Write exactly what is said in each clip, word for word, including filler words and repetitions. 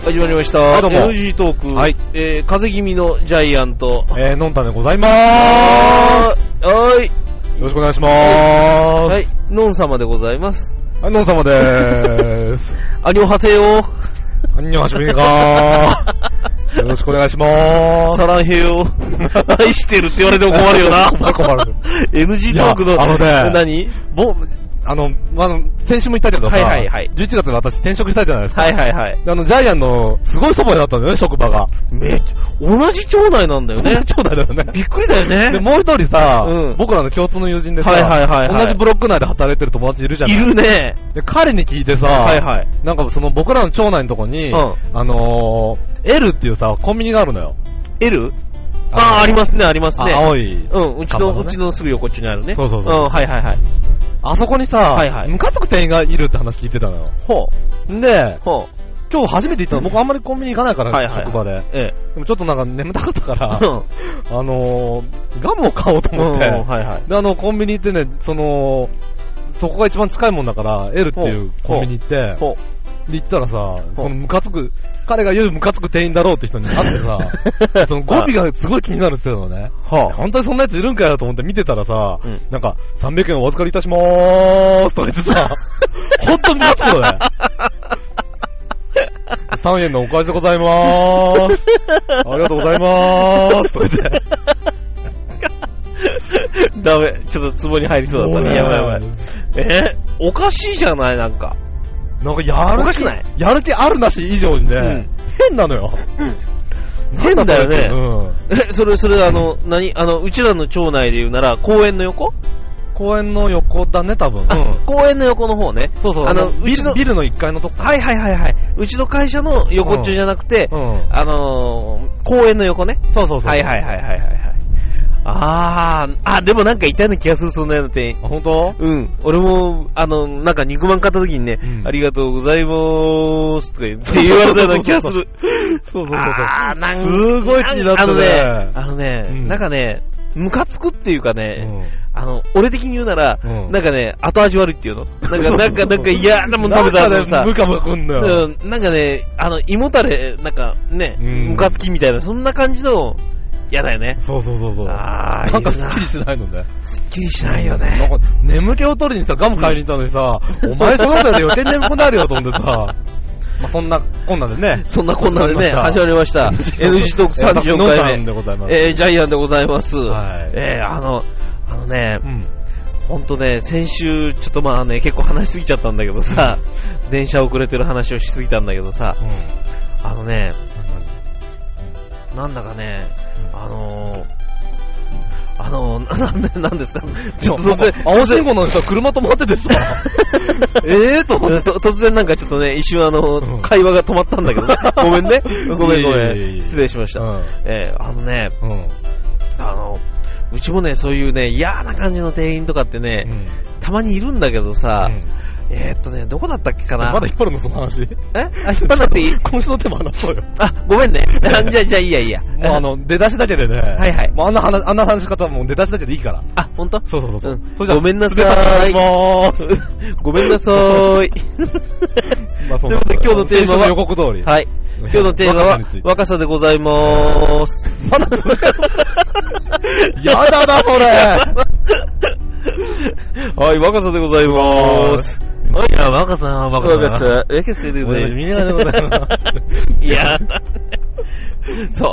始まりました。 はい、どうも。 エヌジー トーク。 はい。 えー、風邪気味のジャイアント。 えー、のんたんでございまーす。 はーい。よろしくお願いしまーす。 はい。のん様でございます。 はい、のん様でーす。 アニョハセヨアンニョハシミガー。よろしくお願いしまーす。 サランヘヨ愛してるって言われても困るよな。 困る困る。 エヌジー トークの、 あのね、 何ぼ、あの、あの、先週も言ったけどさ、 はいはいはい。 じゅういちがつに私転職したじゃないですか。 はいはいはい。 あの、ジャイアンのすごいそばになったんだよね、職場が。 めっちゃ、同じ町内なんだよね。 同じ町内だよね。 びっくりだよね。 で、もう一人さ、 うん、 僕らの共通の友人でさ、 はいはいはいはい、 同じブロック内で働いてる友達いるじゃない。 いるね。 で、彼に聞いてさ、 はいはい。 なんかその僕らの町内のとこに、うん、あのー、L っていうさ、コンビニがあるのよ。 L？ああ、ありますね、ありますね。 青い。 うん、うちの、ね、うちのすぐ横っちにあるね。 そうそうそう。 うん、はいはいはい。 あそこにさ、はいはい、ムカつく店員がいるって話聞いてたのよ。 ほう。んで、 ほう。 今日初めて行ったの、僕あんまりコンビニ行かないから、 はいはいはい、 職場で。 ええ。 でもちょっとなんか眠たかったから、あのー、ガムを買おうと思って、 うんはいはい、 で、あの、コンビニ行ってね、その、そこが一番近いもんだから、L っていうコンビニ行って、 ほう。 で、行ったらさ、そのムカつく、彼が言うムカつく店員だろうって人に会ってさ、その語尾がすごい気になるって言ってたのね。はあ、本当にそんなやついるんかよと思って見てたらさ、うん、なんか、さんびゃくえんお預かりいたしまーすとか言ってさ、ほんとムカつくのね。さんえんのお返しでございまーす。ありがとうございまーすとか言って。 ダメ、ちょっと壺に入りそうだったね。やばいやばい。えー、おかしいじゃないなんか。 なんかやる気、 おかしくないやる気あるなし以上にね、うん、変なのよ。 変だよね。うん、え、それ、それ、あの、何あの、うちらの町内で言うなら、公園の横公園の横だね、多分。うん、 公園の横の方ね。 そうそう。 あの、 ビルの、ビルのいっかいのとこ。 はいはいはいはい。うちの会社の横っちょじゃなくて、うん、あのー、公園の横ね。 そうそうそう。 はいはいはいはいはい。あー、あ、でもなんかいたような気がする、そんなような店員。 あ、ほんと？ うん。俺も、あの、なんか肉まん買った時にね、うん、ありがとうございまーすとか言って言われたような気がする。 そうそうそうそう。 あー、なんか、 すごい気になってね。 あのね、あのね、うん、なんかね、ムカつくっていうかね、うん、あの、俺的に言うなら、うん、なんかね、後味悪いっていうの。なんか、なんか、なんか嫌なもん食べたらさ、 ムカムカくんだよ。 うん。なんかね、あの、胃もたれ、なんかね、ムカつきみたいな、そんな感じの、嫌だよね。 そうそうそうそう。 あー、なんかスッキリしないのね。 スッキリしないよね。 なんか、眠気を取りにさ、ガム買いに行ったのにさ、うん、お前その辺で余計眠くなるよと思ってさ、まあそんなこんなんでね。 そんなこんなんでね、始まりました。エヌジー トークさんじゅうよんかいめ。 でございます。 えー、ジャイアンでございます。 はい。 えー、あの、あのね、うん、ほんとね、先週、ちょっとまあね、結構話しすぎちゃったんだけどさ、うん、電車遅れてる話をしすぎたんだけどさ、うん、あのね、なんだかね、あのー、あのー、なんで、なんですかちょっと突然、 青信号のさ、車止まっててさ、えーと思って、 突然なんかちょっとね、一瞬あの、うん、会話が止まったんだけどね。ごめんね。ごめんごめん。失礼しました。うん、えー、あのね、うん、あの、うちもね、そういうね、嫌な感じの店員とかってね、うん、たまにいるんだけどさ、うんえーっとね、どこだったっけかな。 まだ引っ張るのその話。 えあ、引っ張らなくていい今週のテーマ話そうよ。 あ、ごめんね。じゃあ、じゃあいいやいいや。 もうあの、出だしだけでね。 はいはい。 もうあんな話、あんな話し方はもう出だしだけでいいから。 あ、ほんと？ そうそうそうそう、うん。 それじゃごめんなさい。ごめんなさい。 まあそうということで今日のテーマは、 予告通り。 はい。今日のテーマは、若さでございまーす。 まだそれやだな、それはい、若さでございまーす。 はい、若さ、若さ。 若さ、若さでございます。 みんなでございます。 いやだね。そう、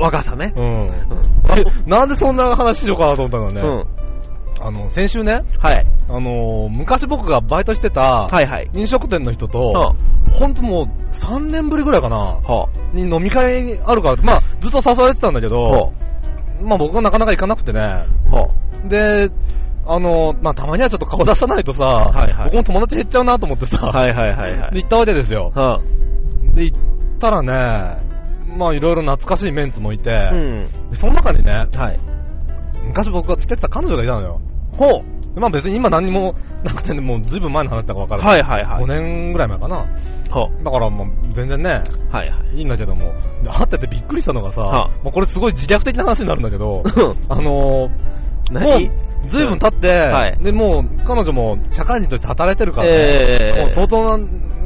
若さね。うん。 なんでそんな話しようかなと思ったのね。うん。あの、先週ね。 はい。 あの、昔僕がバイトしてた、はいはい。飲食店の人と、はあ、ほんともうさんねんぶりぐらいかな。はあ。に飲み会あるから、まあ、ずっと誘われてたんだけど、はあ、まあ僕がなかなか行かなくてね。はあ。で、あの、まあ、たまにはちょっと顔出さないとさ、はいはい、僕も友達減っちゃうなと思ってさ、はいはいはいはい、で行ったわけですよ。はあ、で、行ったらね、まあ、いろいろ懐かしいメンツもいて、うん、でその中にね、はい、昔僕が付き合ってた彼女がいたのよ。ほう。まあ別に今何もなくてね、もうずいぶん前の話だから分かる。はいはいはい。ごねんぐらい前かな。はだからもう全然ね、はいはい。いいんだけども、で会っててびっくりしたのがさ、はもうこれすごい自虐的な話になるんだけど、あのー、もうずいぶん経って、うんはい、でもう彼女も社会人として働いてるからね、えー、もう相当な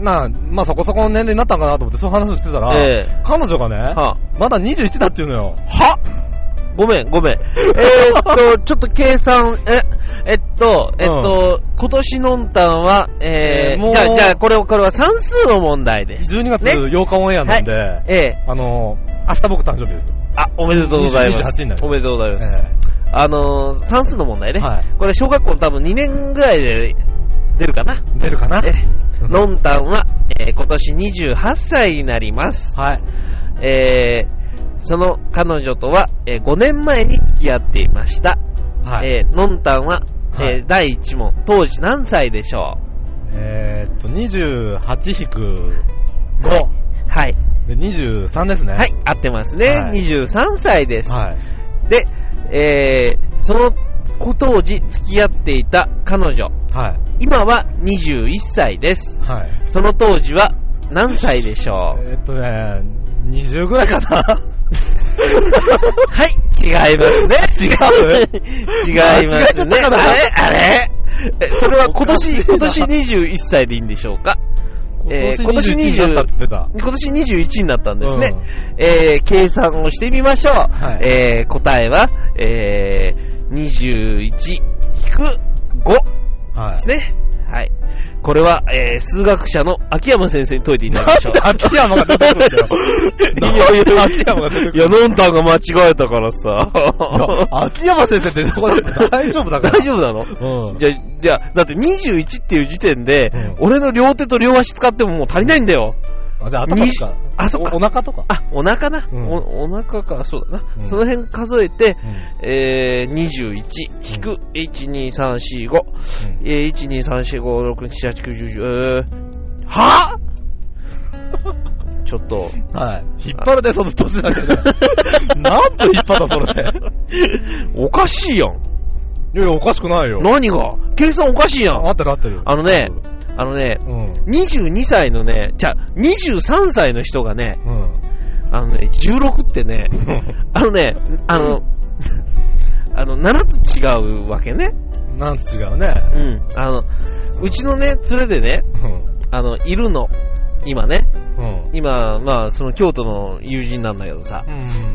な、まあそこそこの年齢になったんかなと思ってそういう話をしてたら、えー、彼女がね、はあ、まだにじゅういちだって言うのよ。 はごめん、ごめん。えーっと、ちょっと計算、え、えっと、えっと、うん、今年のんたんは、えー、もうじゃあ、じゃあ、これ、これは算数の問題です。 じゅうにがつようかオンエアなんで、ね、ええー、あの、明日僕誕生日です。 あ、おめでとうございます。にじゅうはちになります。おめでとうございます。えー、あのー、算数の問題ね。はい、これ、小学校多分にねんぐらいで出るかな出るかなえー、のんたんは、えー、今年にじゅうはっさいになります。はい。えー、その彼女とは、えー、ごねんまえに付き合っていました。はい。えー、のんたんは、はい、えー、だいいち問、当時何歳でしょう？えーっと、にじゅうはち引くご。 はい。 で、にじゅうさんですね。 はい、合ってますね。はい、にじゅうさんさいです。はい。で、えー、その当時付き合っていた彼女。はい。今はにじゅういっさいです。はい。その当時は何歳でしょう？ えーっとね、にじゅうぐらいかな。 はい、違いますね。 違う違いますね。あれあれえ、それは今年、今年にじゅういっさいでいいんでしょうか？ えー、今年にじゅう、今年にじゅういちになったんですね。うん、えー、計算をしてみましょう。はい、えー、答えは、えー、にじゅういち引くごですね。はい。これは、えー、数学者の秋山先生に解いていただきましょう。 なんで秋山が出てくるんだよ。いやいや、秋山が出てくる。 いや、のんたんが間違えたからさ。 秋山先生って大丈夫だから。 大丈夫なの？うん。じゃ、じゃ、だってにじゅういちっていう時点で、うん、俺の両手と両足使ってももう足りないんだよ。 あ、じゃあ頭とか。 あ、そっか。 お, お腹とか。 あ、お腹な。うん、お, お腹か、そうだな。うん、その辺数えて、うん、えー、にじゅういち引く、いち、に、さん、し、ご。うん、えー、いち、に、さん、し、ご、ろく、なな、はち、きゅう、じゅう、じゅう、えー、はぁちょっと。 はい。引っ張るで、その年だけど。何分引っ張った、それで。 おかしいやん。 いやいや、おかしくないよ。 何が？計算おかしいやん。 合ってる合ってる。 あのね、あのね、うん、にじゅうにさいのね、じゃあ、にじゅうさんさいの人がね、うん、あのね、じゅうろくってね、あのね、あの、あの、ななつ違うわけね。 ななつ違うね。 うん。あの、うちのね、連れでね、うん、あの、いるの。今ね、うん、今、まあ、その京都の友人なんだけどさ、うん、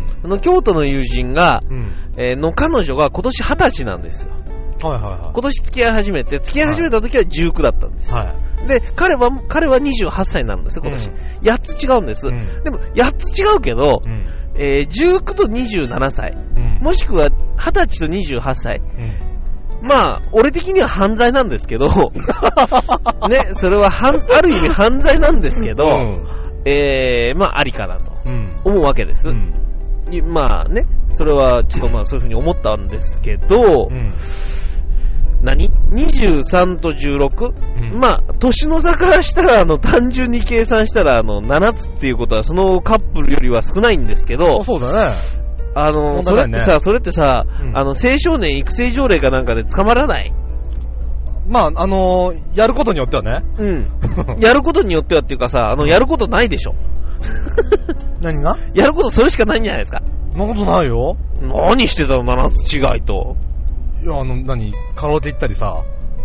あの京都の友人が、うんえー、の彼女が今年はたちなんですよ。はいはいはい。今年付き合い始めて、付き合い始めた時はじゅうきゅうだったんです。はい。で、彼は、彼はにじゅうはっさいになるんですよ、今年。うん、やっつ違うんです。うん、でも、やっつ違うけど、うんえー、じゅうきゅうとにじゅうななさい、うん、もしくははたちとにじゅうはっさい。うん、まあ、俺的には犯罪なんですけど、ね、それははん、ある意味犯罪なんですけど、うん、えー、まあ、ありかなと思うわけです。うん、まあね、それはちょっとまあそういうふうに思ったんですけど、うん何 ?にじゅうさん とじゅうろく、うん、まあ、年の差からしたら、あの、単純に計算したら、あの、ななつっていうことは、そのカップルよりは少ないんですけど、 そうだね。 あの、ね、それってさ、それってさ、うん、あの、青少年育成条例かなんかで捕まらない？ まあ、あのー、やることによってはね。 うん。やることによってはっていうかさ、あの、やることないでしょ。 何が？ やることそれしかないんじゃないですか。 そんなことないよ。 何してたの？ななつ違いと。 いや、あの、何カラオケ行ったりさ。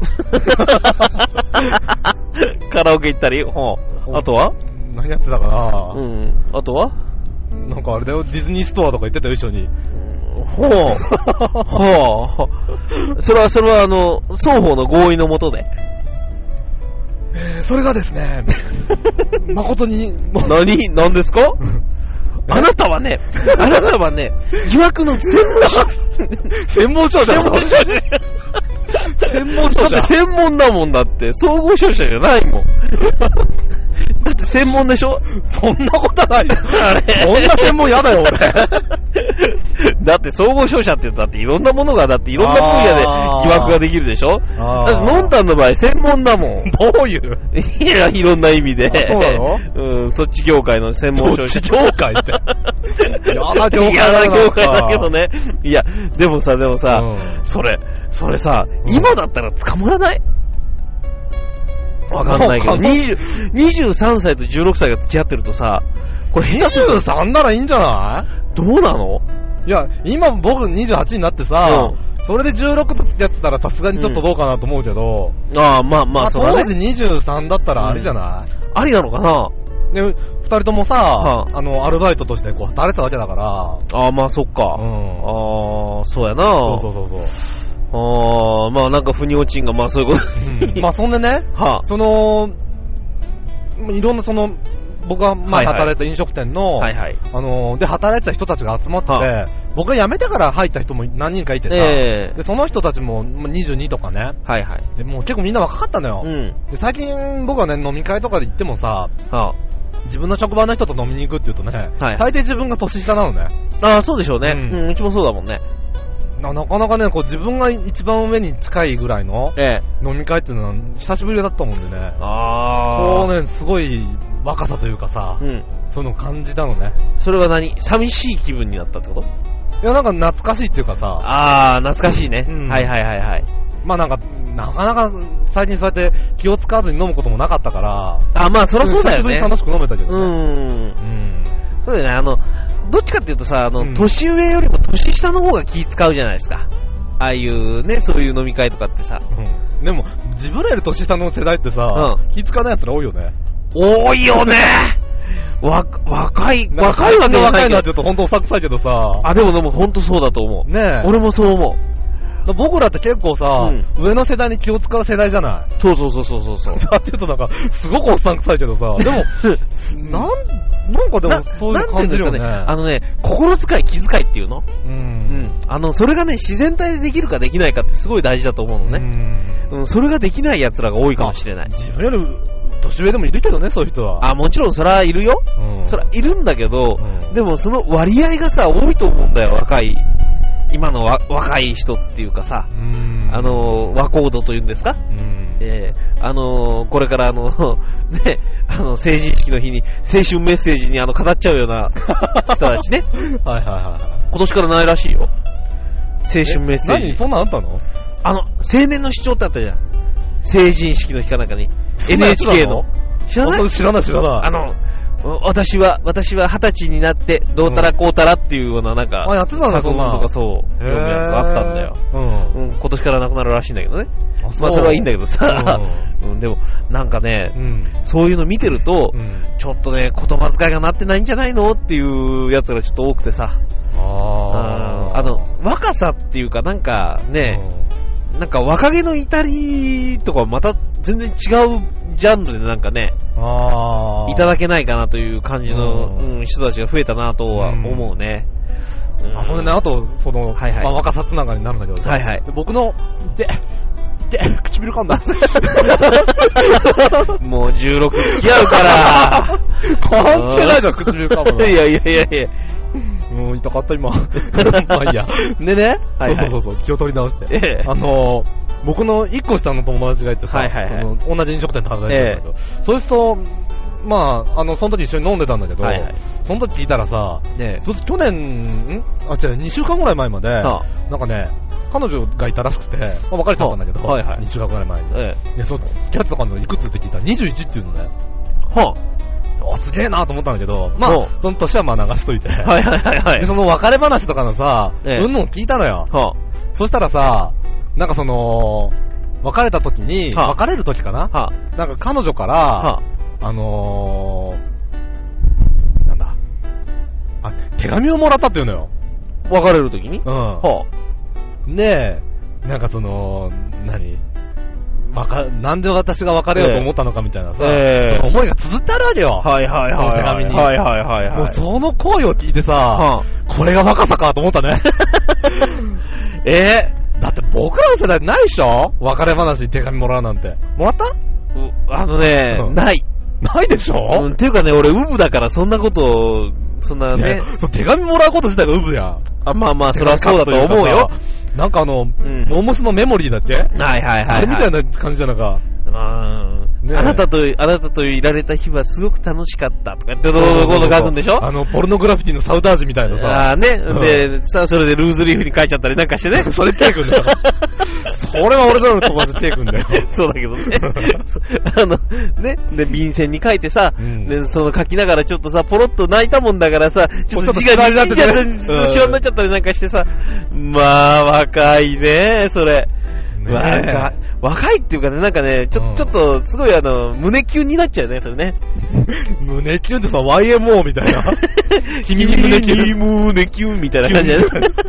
カラオケ行ったりほう。あとは何やってたかな。 うん。あとはなんかあれだよ、ディズニーストアとか行ってたよ、一緒に。 ほう。ほう。それは、それはあの、双方の合意のもとで。 えー、それがですね、誠に。 何何ですかあなたはね、あなたはね、疑惑の専門書。 専門書じゃん。専門書じゃん。専門書じゃん。 だって専門だもんだって、総合商社じゃないもん。だって専門でしょ？ そんなことない。あれそんな専門やだよ、俺。 だって総合商社って言ったっていろんなものが、だっていろんな分野で疑惑ができるでしょ？だってノンタンの場合専門だもん。 どういう？ いや、いろんな意味で。 そうなの？ うん、そっち業界の専門商社。 そっち業界って。 嫌な業界だな。嫌な業界だけどね。いや、でもさ、でもさ、うん、それ、それさ、うん、今だったら捕まらない？わかんないけど、にじゅう、にじゅうさんさいとじゅうろくさいが付き合ってるとさ、これにじゅうさんならいいんじゃない？ どうなの？ いや、今僕にじゅうはちになってさ、うん、それでじゅうろくと付き合ってたらさすがにちょっとどうかなと思うけど、 うん、ああ、まあまあ、 まあ、当時にじゅうさんだったらあれじゃない？ うん、 ありなのかな。 で、二人ともさ、はあ、あの、アルバイトとしてこう働いてたわけだから。 ああ、まあそっか。うん。ああ、そうやな。 そうそうそうそう。 ああ、まあなんか腑に落ちんが、まあそういうこと。 うん、まあそんでね、はあ、その、いろんなその、僕がまあ働いた飲食店の、はいはい、あのー、で働いてた人たちが集まってて、はあ、僕が辞めてから入った人も何人かいてさ、えー、でその人たちもにじゅうにとかね、はいはい、でもう結構みんな若かったのよ、うん、で最近僕はね飲み会とかで行ってもさ、はあ、自分の職場の人と飲みに行くって言うとね、はい、大抵自分が年下なのね。 ああそうでしょうね、うんうん、うちもそうだもんね。 な, なかなかねこう自分が一番上に近いぐらいの飲み会っていうのは久しぶりだったもんでね、あこうねすごい若さというかさ、うん、そういうの感じたのね。 それは何？寂しい気分になったってこと？ いやなんか懐かしいっていうかさ。 ああ懐かしいね、うん、はいはいはいはい。 まあなんかなかなか最近そうやって気を使わずに飲むこともなかったから。 あまあそりゃそうだよね。久しぶりに楽しく飲めたけどね。 うん、うん、そうだよね。あのどっちかっていうとさあの、うん、年上よりも年下の方が気使うじゃないですか。ああいうねそういう飲み会とかってさ、 うん、でも自分らより年下の世代ってさ、うん、気使わない奴ら多いよね。 多いよねわ、若い、若いわけじゃないけど。 若いなって言うと本当おさくさいけどさ。 あ、でもでも本当そうだと思う。ねえ。俺もそう思う。僕らって結構さ、うん、上の世代に気を使う世代じゃない。 そうそうそうそうそう。 さあって言うとなんか、すごくおっさんくさいけどさ、でも、なん、なんかでもそういう感じるよね。 ねあのね、心遣い、気遣いっていうのうん。うん。あの、それがね、自然体でできるかできないかってすごい大事だと思うのね。うん。うん、それができない奴らが多いかもしれない。 自分より、年上でもいるけどね、そういう人は。 あ、もちろんそれはいるよ。うん、それはいるんだけど、うん、でもその割合がさ、多いと思うんだよ、若い。今のわ若い人っていうかさ、うんあの、和コードというんですか、うんえー、あの、これからあの、ね、あの、成人式の日に青春メッセージにあの、語っちゃうような人たちね。はいはいはい。今年からないらしいよ。青春メッセージ。 何そんなんあったの？ あの、青年の主張ってあったじゃん。成人式の日かなんかに エヌエイチケー の知らない知らない知らない。 あの私は私は二十歳になってどうたらこうたらっていうようななんか、 うん、あやってたんだそんなとかそう読むやつがあったんだよ、うんうん、今年からなくなるらしいんだけどね。あまあそれはいいんだけどさ、うんうん、でもなんかね、うん、そういうの見てると、うん、ちょっとね言葉遣いがなってないんじゃないのっていうやつがちょっと多くてさ、ああの若さっていうかなんかね、うん、なんか若気の至りとかまた全然違うジャンルでなんかね、あいただけないかなという感じの、うんうん、人たちが増えたなとは思うね。 うんうん、あ、それね、あと、その、はいはいまあ、若さつながりになるんだけどさ、はいはい、僕の、で、で、唇噛んだ。 もうじゅうろく付き合うから。 関係ないじゃん、唇噛むの。 いやいやいやいや。 もう痛かった今。まあいいや。でね、はいはい、そうそうそう、気を取り直して。ええ、あのー、僕のいっこ下の友達がいてさ、はいはいはい、その同じ飲食店で働いてるんだけど、ええ、そういう人、まあ、あの、その時一緒に飲んでたんだけど、はいはい、その時聞いたらさ、ね、そ去年、んあ、違う、にしゅうかんぐらい前まで、はあ、なんかね、彼女がいたらしくて、まあ、別れちゃったんだけど、はあはいはい、にしゅうかんぐらい前に。ええ、で、その付き合ってた彼女いくつって聞いたらにじゅういちっていうのね。はあ、すげえなと思ったんだけど、まあ、その年はまあ流しといて。はいはいはいはい。で、その別れ話とかのさ、ええ、うんのを聞いたのよ。はあ、そしたらさ、なんかその、別れた時に、はあ、別れる時かな、はあ、なんか彼女から、はあ、あのー、なんだ、あ、手紙をもらったっていうのよ。 別れる時にうん。 はあ、で、なんかその、何わか、なんで私が別れようと思ったのかみたいなさ、えー、その思いが綴ってあるわけよ。はいはいはい、はい。その手紙に。はいはいはい、はい。もうその声を聞いてさ、はあ、これが若さかと思ったね。えー、だって僕らの世代ないでしょ？別れ話に手紙もらうなんて。もらった？ あのね、うん、ない。 ないでしょ？ うん、ていうかね、俺ウブだからそんなことを、そんなね。 そう手紙もらうこと自体がウブやん。 あ、まあまあ、それはそうだと思うよ。 なんかあの、うん、モームスのメモリーだっけ？はいはいはい、はい。 あれみたいな感じじゃなか。 あ, ね、あなたと、あなたといられた日はすごく楽しかったとかってどうどうどう書くんでしょ？ あの、ポルノグラフィティのサウダージみたいなさ。 ああね、うん。で、さあそれでルーズリーフに書いちゃったりなんかしてね。 それチェイ君だよ。それは俺との友達チェイ君だよ。 そうだけどね。あの、ね、で、便箋に書いてさ、うん、で、その書きながらちょっとさ、ポロッと泣いたもんだからさ、ちょっと字がにじんじゃったり、シワになっちゃったりなんかしてさ、まあ、若いね、それ。ね、若い。 若いっていうかね、なんかね、ちょ、うん、ちょっと、すごいあの、胸キュンになっちゃうね、それね。 胸キュンってさ、ワイエムオー みたいな。君に胸キュン。 胸キュンみたいな感じだね。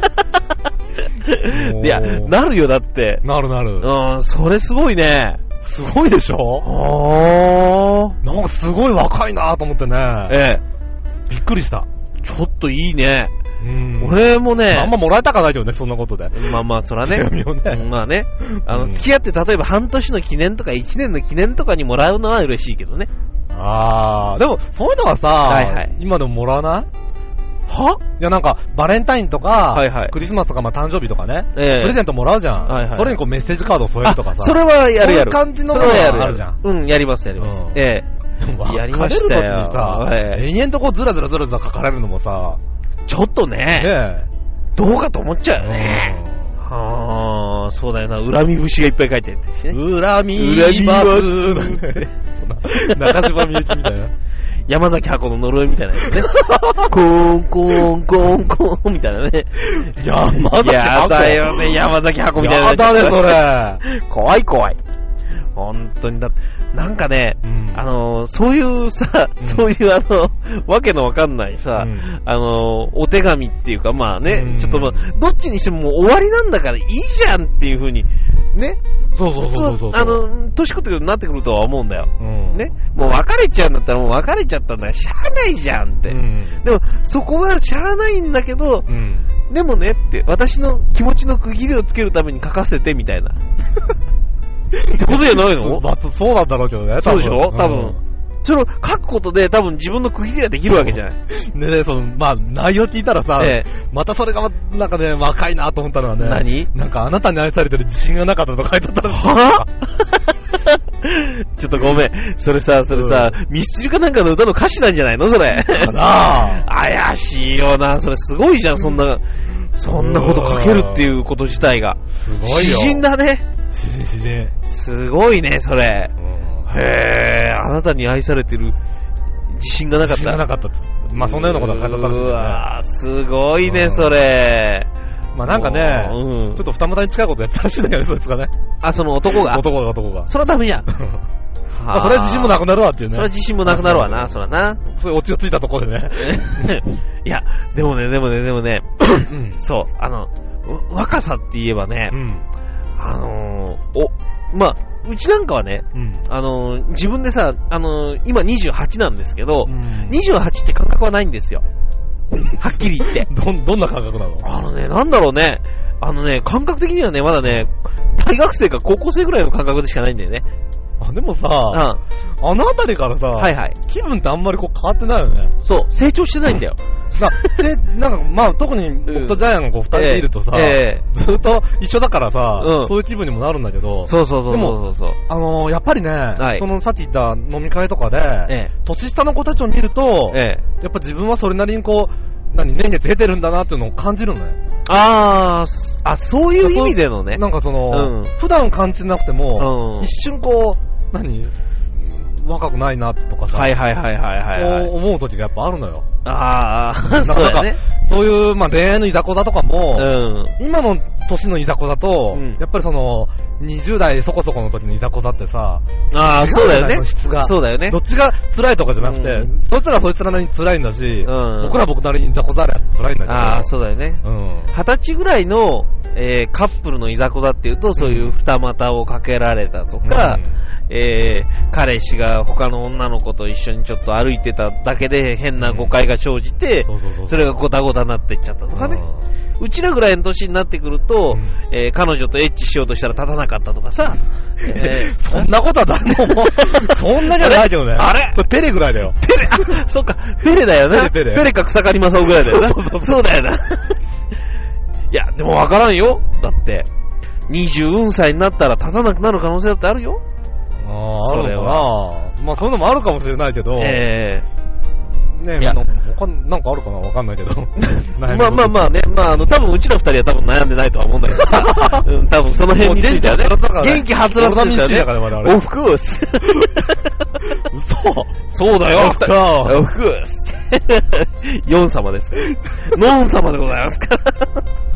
いや、なるよ、だって。 なるなる。 うん、それすごいね。 すごいでしょ？あー。なんかすごい若いなと思ってね。ええ。びっくりした。 ちょっといいね。 うん。 俺もね。 あんまもらえたかないけどね、そんなことで。 まあまあ、そらね。 手紙をね。 まあね。あの、付き合って例えば半年の記念とかいちねんの記念とかにもらうのは嬉しいけどね。 あー。でも、そういうのはさ、はいはい、今でももらわない？はいやなんか、バレンタインとか、はいはい、クリスマスとか、まあ誕生日とかね、えー、プレゼントもらうじゃん、はいはい。それにこうメッセージカードを添えるとかさ。 それはやるやる。 そういう感じのものがあるじゃん。 うん、やりますやります。うん、ええー。やりましたよ。別れる時にさ、えー、延々とこうずらずらずらずら書かれるのもさ、 ちょっとね、ねどうかと思っちゃうよね。はあ、そうだよな。恨み節がいっぱい書いてあってしね。 恨みます中島みゆきみたいな。 山崎箱の呪いみたいなやつね。コーンコーンコーンコーンみたいなね。 山崎箱やだよね、山崎箱みたいなやつ。 やだね、それ。 怖い怖い。本当にだって、なんかね、うん、あの、そういうさ、うん、そういうあの、わけのわかんないさ、うん、あの、お手紙っていうか、まあね、うん、ちょっとまあ、どっちにしてももう終わりなんだからいいじゃんっていう風に、ね。 そうそうそうそう。 あの、年食ってくるとなってくるとは思うんだよ。うん、ね。もう別れちゃうんだったらもう別れちゃったんだからしゃあないじゃんって。うん、でも、そこはしゃあないんだけど、うん、でもねって、私の気持ちの区切りをつけるために書かせてみたいな。ってことじゃないの？ まあ、そうなんだろうけどね。 そうでしょ？多分。うん、それを書くことで多分自分の区切りができるわけじゃない。 ね、その、まあ、内容聞いたらさ、ええ、またそれが、なんかね、若いなと思ったのはね。 何？ なんかあなたに愛されてる自信がなかったと書いてあったら。 はぁちょっとごめん。それさ、それさ、うん、ミスチルかなんかの歌の歌詞なんじゃないのそれ。 かなぁ。 怪しいよな。それすごいじゃん、そんな、そんなこと書けるっていうこと自体が。 すごいよ。 詩人だね。 詩人、詩人。 すごいね、それ。へえ、あなたに愛されてる自信がなかった。 自信がなかった。まあそんなようなことが書いてあったらしい、ね。うわすごいね、それ。 まあなんかね、うん、ちょっと二股に近いことやってたらしいんだけど、そいつがね。 あ、その男が男が男が。 それはダメじゃん。 まあそれは自信もなくなるわっていうね。 それは自信もなくなるわな、そらな。 そういうオチがついたところでね。 いや、でもね、でもね、でもね、うん、そう、あの、若さって言えばね、うん、あのー、お、まあ、うちなんかはね、うん、あのー、自分でさ、あのー、今にじゅうはちなんですけど、うん、にじゅうはちって感覚はないんですよ。はっきり言って。 ど、どんな感覚なの？ あのね、なんだろうね、あのね、感覚的にはね、まだね、大学生か高校生ぐらいの感覚でしかないんだよね。 あ、でもさ、うん、あのあたりからさ、はいはい、気分ってあんまりこう変わってないよね。 そう、成長してないんだよ。 ななんかまあ特に僕とジャイアンがこう二人でいるとさ、えーえー、ずっと一緒だからさ、うん、そういう気分にもなるんだけど、 そうそうそうそうそう、 あのー、やっぱりね、はい、そのさっき言った飲み会とかで、えー、年下の子たちを見ると、えー、やっぱ自分はそれなりにこう何年月経てるんだなっていうのを感じるのね。 あーあ、そういう意味でのね。 なんかその、うん、普段感じてなくても、うん、一瞬こう何若くないなとかさ、 はいはいはいはいはい、 はい、そう思う時がやっぱあるのよ。 ああ、そうだね。 そういう、まあ、恋愛のいざこざとかも、うん、今の年のいざこざと、うん、やっぱりその、にじゅう代そこそこの時のいざこざってさ、 ああ、そうだよね。 質が。 そうだよね。 どっちが辛いとかじゃなくて、うん、そいつらはそいつらなりに辛いんだし、うん、僕ら僕なりにいざこざあれ辛いんだけど。 ああ、そうだよね。うん。二十歳ぐらいの、えー、カップルのいざこざっていうと、そういう二股をかけられたとか、うんえー、彼氏が他の女の子と一緒にちょっと歩いてただけで変な誤解が生じて、それがゴタゴタになっていっちゃったとかね。うちらぐらいの年になってくると、うんえー、彼女とエッチしようとしたら立たなかったとかさ。 えー、そんなことは誰も、そんなじゃないけどね。 あれそれペレぐらいだよ。 ペレ、あ、そっか、ペレだよね。ペレ、ペレ。ペレか草刈正雄ぐらいだよな。そうそうそうそうだよな。いや、でもわからんよ。だって、にじゅう歳になったら立たなくなる可能性だってあるよ。 ああ、あるのかな。まあそういうのもあるかもしれないけど。ええー。ねえ、いや、なんかあるかなわかんないけど。 まあまあまあね、まああの、多分うちら二人は多分悩んでないとは思うんだけどさ。うん、多分その辺についてはね。元気はつらつですよね。オフコース。 嘘。 そうだよ。オフコース。ヨン様ですから。ノン様でございますから。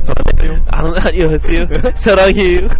サラヘヨ。 あの、何をですよ。サラヘヨ。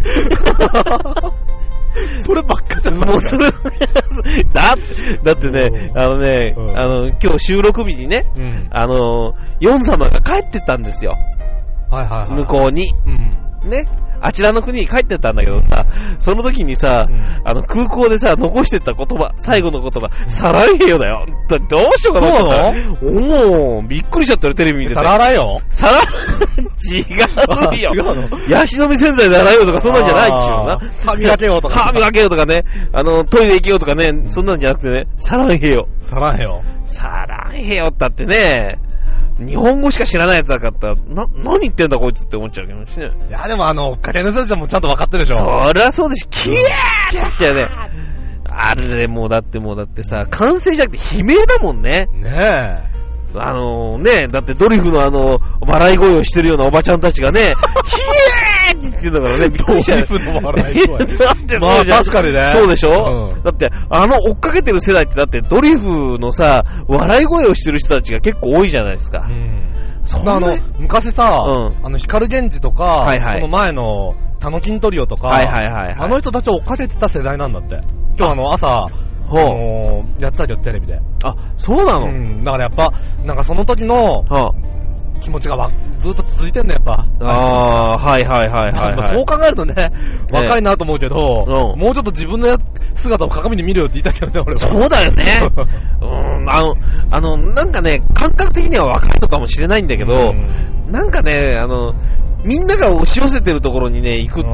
そればっかじゃん。 もうそれ、だって、だってね、あのね、うん、あの、今日収録日にね、うん、あの、ヨン様が帰ってったんですよ。 はいはいはい。 向こうに。うん、ね。あちらの国に帰ってったんだけどさ、その時にさ、うん、あの空港でさ、残してった言葉、最後の言葉、うん、サラヘヨだよ。どうしようかなと思ったの？おー、びっくりしちゃったよ、テレビ見てて。 サララよサラ、違うよ。違うの？ヤシの実洗剤で洗うよとか、そんなんじゃないっちゅうな。 歯磨けよとか。 歯磨けよとかね、あの、トイレ行けよとかね、そんなんじゃなくてね、サラヘヨ。 サラヘヨ。 サラヘヨったってね、日本語しか知らないやつだから、な、何言ってんだこいつって思っちゃうけどね。 いやでもあの、かけの人たちもちゃんと分かってるでしょ。 そりゃそうでしょ。キヤーって言っちゃうね。あれもうだってもうだってさ、歓声じゃなくて悲鳴だもんね。 ねえ。 あのー、ね、だってドリフのあの、笑い声をしてるようなおばちゃんたちがね、ヒエーって言ってんだからね、びっくりしちゃう。 ドリフの笑い声。だってそうじゃん。まあ確かにね。 そうでしょ、うん、だって、あの追っかけてる世代ってだってドリフのさ、笑い声をしてる人たちが結構多いじゃないですか。うん、 そんなあの、昔さ、うん、あの、光源氏とか、はいはい、その前の、タノキントリオとか、はいはいはいはい、あの人たちを追っかけてた世代なんだって。今日あの、朝、あのー、やってたけどテレビで。 あ、そうなの？ うん。だからやっぱ、なんかその時の、気持ちがわずっと続いてんだやっぱ。 ああ、はいはいはいはい、はい。 そう考えるとね、若いなと思うけど、ええ、もうちょっと自分のや姿を鏡で見るよって言いたけどね、俺は。 そうだよね。うん、あの、あの、なんかね、感覚的には若いのかもしれないんだけど、うん、なんかね、あの、みんなが押し寄せてるところにね、行く、うん、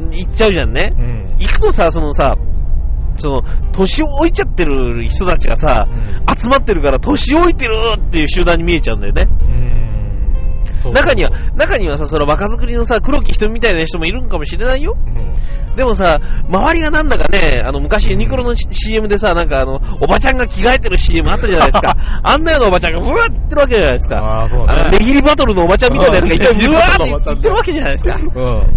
行っちゃうじゃんね。うん、行くとさ、そのさ、その、年を置いちゃってる人たちがさ、うん、集まってるから、年老いてるっていう集団に見えちゃうんだよね。うん、中には、中にはさ、その若作りのさ、黒木瞳みたいな人もいるんかもしれないよ。うん、でもさ、周りがなんだかね、あの、昔ユニクロの シーエム でさ、なんかあの、おばちゃんが着替えてる シーエム あったじゃないですか。あんなようなおばちゃんがブワーって言ってるわけじゃないですか。ああ、そうね。あの、ネギリバトルのおばちゃんみたいなやつがいて、ブワーって言ってるわけじゃないですか。うん。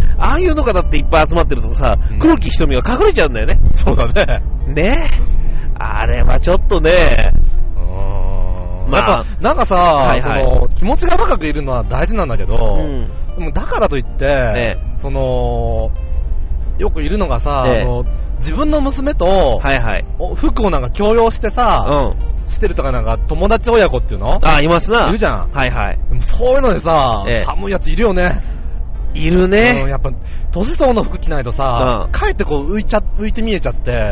ああいうのがだっていっぱい集まってるとさ、黒木瞳が隠れちゃうんだよね。 そうだね。 ねえ。あれはちょっとね、 まあ、やっぱ、なんかさ、はいはい、その、気持ちが若くいるのは大事なんだけど、うん、でもだからといって、ね、その、よくいるのがさ、ね、あの自分の娘と、はいはい、服をなんか強要してさ、うん、してるとかなんか友達親子っていうの？ あ、いますな。 いるじゃん。 はいはい。 でもそういうのでさ、ね、寒いやついるよね。 いるね。 うん、やっぱ、年相応の服着ないとさ、うん、かえってこう浮いちゃ、浮いて見えちゃって、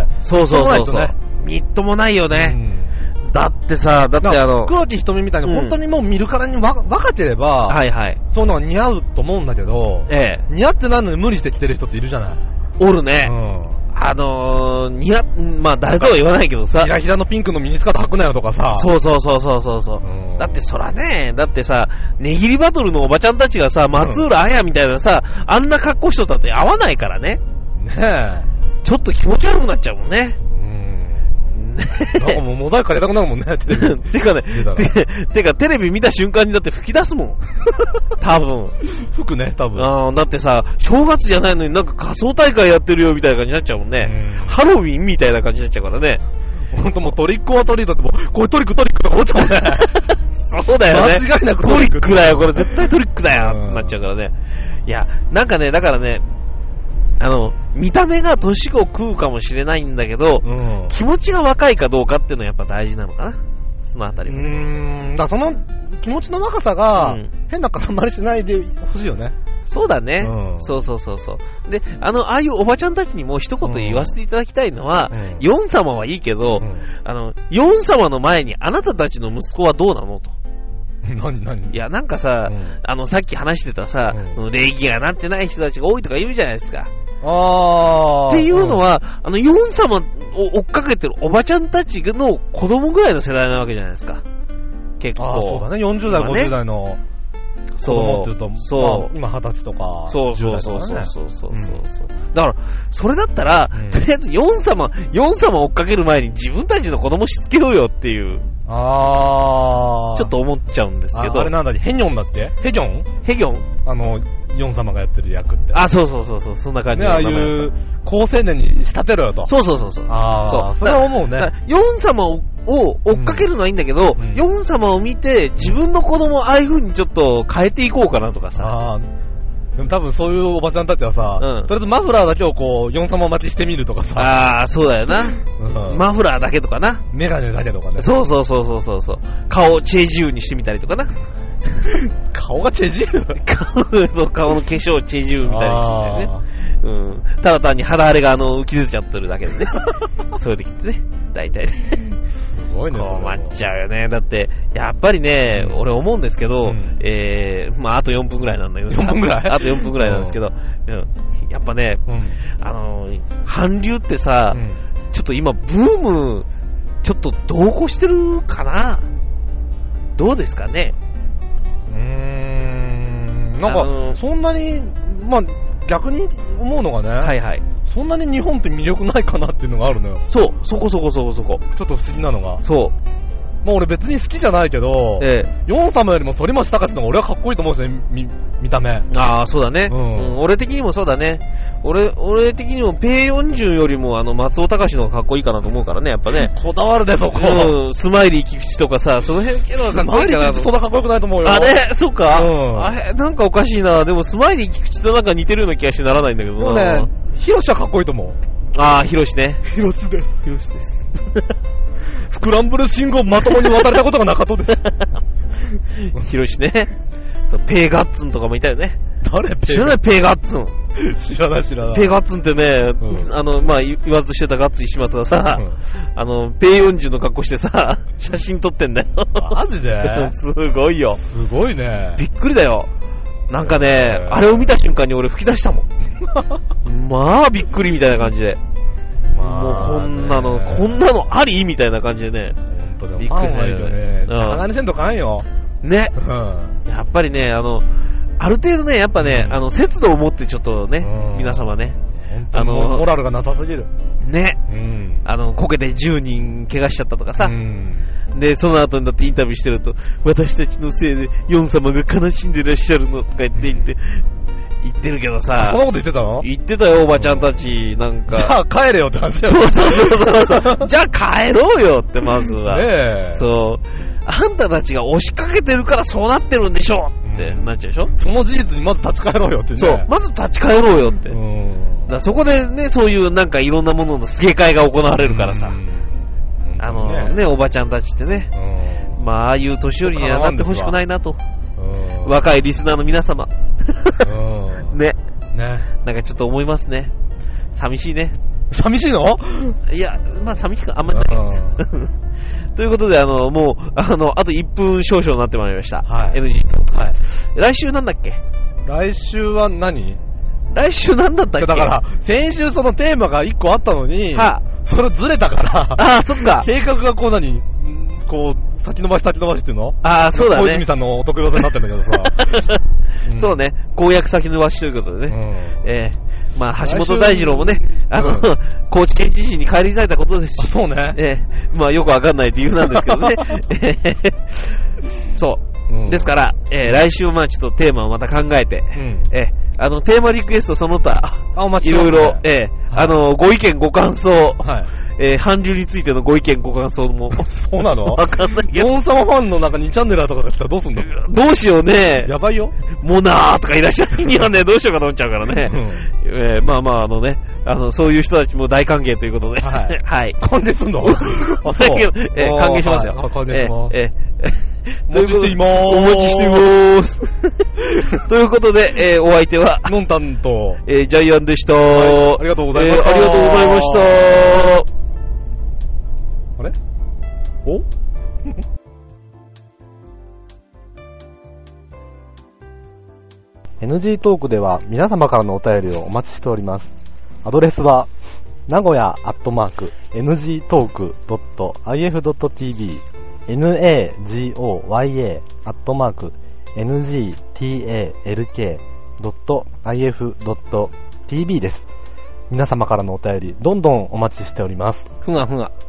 そうそうそうそう。みっともないよね。うん、だってさ、だってあの、 黒木瞳みたいに本当にもう見るからにわ、若ければ、はいはい。そういうのが似合うと思うんだけど、ええ。似合ってないのに無理して着てる人っているじゃない。 おるね。うん。あのー、似合、まあ誰とは言わないけどさ。 ひらひらのピンクのミニスカート履くなよとかさ。 そうそうそうそうそうそう、うん。だってそらね、だってさ、ネギリバトルのおばちゃんたちがさ、松浦綾みたいなさ、うん、あんな格好しとったって合わないからね。ねえ。ちょっと気持ち悪くなっちゃうもんね。 なんかもうモザイクかけたくなるもんね。 てかね、て, てかテレビ見た瞬間にだって吹き出すもん。多分。 吹くね、多分。 あだってさ、正月じゃないのになんか仮装大会やってるよみたいな感じになっちゃうもんね。んハロウィンみたいな感じになっちゃうからね。 ほんともうトリックオアトリートってもう、これトリックトリックとか思っちゃうもんね。 そうだよね。 間違いなくトリックだよ、これ絶対トリックだよってなっちゃうからね。いや、なんかね、だからね、あの、見た目が年を食うかもしれないんだけど、うん、気持ちが若いかどうかっていうのはやっぱ大事なのかな。そのあたりも。うーん、だその気持ちの若さが、うん、変な絡まりしないでほしいよね。 そうだね、うん。そうそうそうそう。で、あの、ああいうおばちゃんたちにも一言言わせていただきたいのは、うん、ヨン様はいいけど、うん、あの、ヨン様の前にあなたたちの息子はどうなのと。 何何いや、なんかさ、うん、あの、さっき話してたさ、うん、その礼儀がなってない人たちが多いとか言うじゃないですか。あっていうのは、うん、あの、ヨン様を追っかけてるおばちゃんたちの子供ぐらいの世代なわけじゃないですか。結構。 あそうだね、よんじゅう代、ね、ごじゅう代の子供っていうと、そう、まあ、今はたちとか、 そうそうそうそうそうそうそう、うん、だから、それだったら、うん、とりあえずヨン様、ヨン様を追っかける前に自分たちの子供しつけようよっていう。 あー。 ちょっと思っちゃうんですけど。 あ, あれなんだっけ、ヘニョンだってヘギョンヘギョンあの、ヨン様がやってる役って。 あ、そうそうそうそう、そんな感じね、ああいう高青年に仕立てろよと。 そうそうそうそう。 ああ、そう。それは思うね。 ヨン様を追っかけるのはいいんだけど、うん、ヨン様を見て自分の子供をああいう風にちょっと変えていこうかなとかさ。 ああ。でも多分そういうおばちゃんたちはさ、うん、とりあえずマフラーだけをこう、ヨン様待ちしてみるとかさ。 ああ、そうだよな。うん、マフラーだけとかな。 メガネだけとかね。 そうそうそうそうそう。顔をチェジューにしてみたりとかな。 顔がチェジュー顔、そう、顔の化粧をチェジューみたいにしてね。うん。ただ単に肌荒れがあの浮き出ちゃってるだけでね。そういう時ってね、大体ね。 すごいね。 困っちゃうよね。だって、やっぱりね、うん、俺思うんですけど、うん、えー、まああとよんぷんぐらいなんだけどよんぷんぐらいあとよんぷんぐらいなんですけど、うん、やっぱね、うん、あの、韓流ってさ、うん、ちょっと今ブーム、ちょっと同行してるかな？どうですかね？ うーん、なんか、そんなに、まあ、逆に思うのがね、 はいはい。 そんなに日本って魅力ないかなっていうのがあるのよ。 そう、そこそこそこそこ。 ちょっと不思議なのが。 そう。 まあ俺別に好きじゃないけど、ええ、ヨン様よりも反町隆史の方が俺はかっこいいと思うんですね、見、見た目。 ああ、そうだね、うんうん。俺的にもそうだね。俺、俺的にもペイよんじゅうよりもあの松尾隆の方がかっこいいかなと思うからね、やっぱね。 こだわるで、そこ。 うん、スマイリー菊池とかさ、その辺けどスマイリー菊池そんなかっこよくないと思うよ。 あれそっか、うん、あれなんかおかしいな。でもスマイリー菊池となんか似てるような気がしてならないんだけどな。 でもね、ヒロシはかっこいいと思う。 ああ、ヒロシね。 ヒロシです。 ヒロシです。 スクランブル信号まともに渡れたことがなかったです。 ヒロシね。そう、ペイガッツンとかもいたよね。 誰ペイガッツン？知らないペイガッツン。 知らない知らない。 ペイガッツンってね、うん、あの、まあ、言わずとしてたガッツ石松がさ、うん、あの、ペイよんじゅうの格好してさ、写真撮ってんだよ。 マジで？ すごいよ。 すごいね。 びっくりだよ。なんかね、あれを見た瞬間に俺吹き出したもん。まあ、びっくりみたいな感じで。まあ、もうこんなの、こんなのありみたいな感じでね。 ほんとでもびっくりだよね。鋼線とかんよ。 ね。うん。やっぱりね、あの、ある程度ね、やっぱね、うん、あの、節度を持ってちょっとね、うん、皆様ね。 あの、モラルがなさすぎる。 ね。うん。あの、こけてじゅうにん怪我しちゃったとかさ。うん。で、その後になってインタビューしてると、私たちのせいでヨン様が悲しんでらっしゃるのとか言って言って、うん、言ってるけどさ。 そんなこと言ってたの？ 言ってたよ、おばちゃんたち、なんか。 じゃあ帰れよって話だよ。 そうそうそうそう。じゃあ帰ろうよって、まずは。 ねえ。 そう。あんたたちが押しかけてるからそうなってるんでしょってなっちゃうでしょ、うん、 その事実にまず立ち返ろうよってね。 そう。まず立ち返ろうよって。うん。だからそこでね、そういうなんかいろんなもののすげ替えが行われるからさ。うん、あのね、ね、おばちゃんたちってね。うん、まあ、ああいう年寄りにはなってほしくないなと。うん、若いリスナーの皆様。うん、ね。ね。なんかちょっと思いますね。寂しいね。 寂しいの？ いや、まあ寂しくあんまりないんですよ。ということで、あの、もう、あの、あといっぷん少々になってまいりました。はい。エヌジー と。はい。来週なんだっけ？ 来週は何？ 来週なんだったっけ？ だから、先週そのテーマがいっこあったのに、はあ、それずれたから、 ああ、そっか。 計画がこう何？こう、先延ばし先延ばしっていうの？ ああ、そうだね。 小泉さんのお得意技になってるんだけどさ。 うん、そうね。公約先延ばしということでね。うん、えーまあ、橋本大二郎もね、あの、うん、高知県知事に返り咲いたことですし。 そうね。 ええ、まあ、よくわかんない理由なんですけどね。そう、うん。ですから、えー、来週まあちょっとテーマをまた考えて、うん、えー、あの、テーマリクエストその他、いろいろ、えー、はい、あの、ご意見ご感想、はい、えー、韓流についてのご意見ご感想も。 そうなの？ わかんないけど。 ヨン様ファンのなんかにチャンネルとかだったらどうすんの？ どうしようね。 やばいよ。 モナーとかいらっしゃるにはね、どうしようかと思っちゃうからね。うん、えー、まあまあ、あのね、あの、そういう人たちも大歓迎ということで。はい。はい。 歓迎すんの？ あ、そう。えー、歓迎しますよ。 はい、歓迎します。 えー、えー、お待ちしていまーす。 お待ちしていまーす。ということで、えー、お相手は、 ノンタンと、 えー、ジャイアンでした、 はい。ありがとうございました。 えー、ありがとうございました。 あれ？おエヌジー トークでは皆様からのお便りをお待ちしております。アドレスは、名古屋アットマーク、エヌジートークドットアイエフドットティービー、ナゴヤ アットマーク、エヌジーティーエーエルケードットアイエフドットティービー です。皆様からのお便り、どんどんお待ちしております。 ふがふが。